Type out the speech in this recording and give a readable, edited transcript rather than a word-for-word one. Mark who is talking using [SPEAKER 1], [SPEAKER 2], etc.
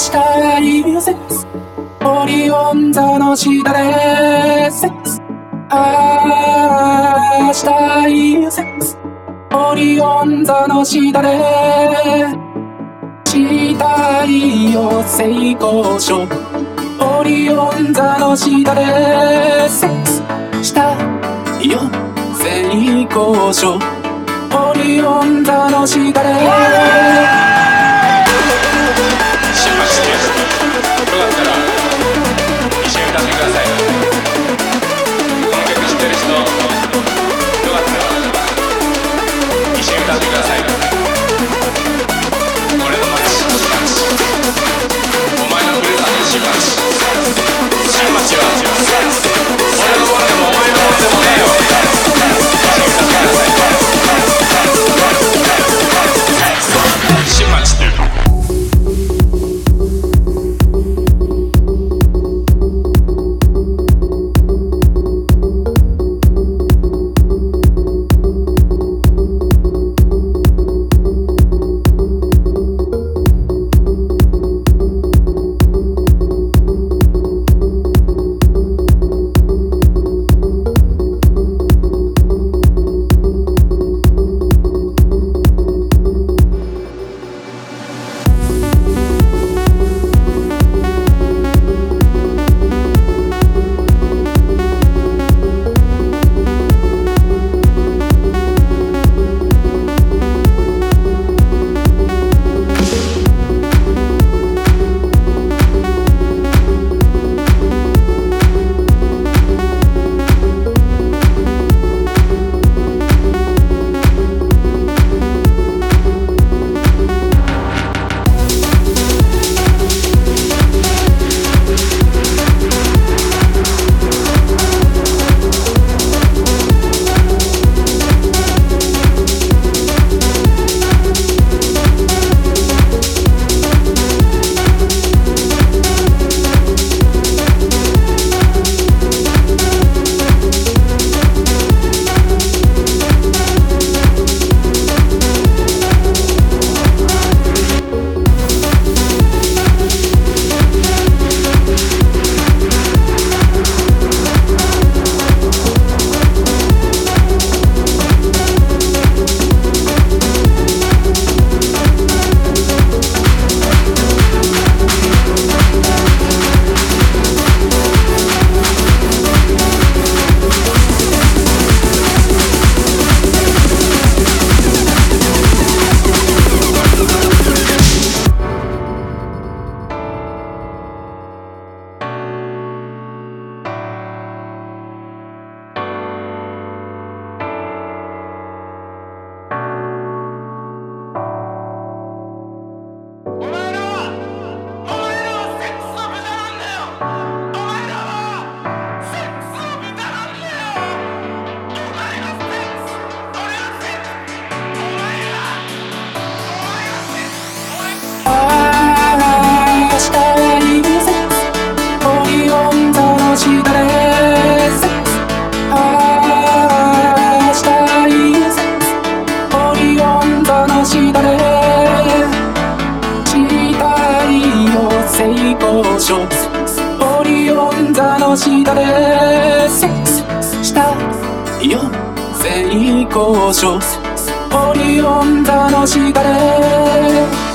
[SPEAKER 1] したいセックス、オリオン座の下でセックス、したいセックス、オリオン座の下でしたいよ成功書、オリオン座の下でセックスしたいよ成功書、オリオン座の下で
[SPEAKER 2] 新町です。よかったら一緒に歌ってください。この曲知ってる人、よかったら一緒に歌ってください。俺の街、新町、お前のふるさと新町、新町は俺のものでもお前のものでもねえよ。一緒に歌ってください。新町ってオリオン座の下でセックスしたいよ成功書、オリオン座の下で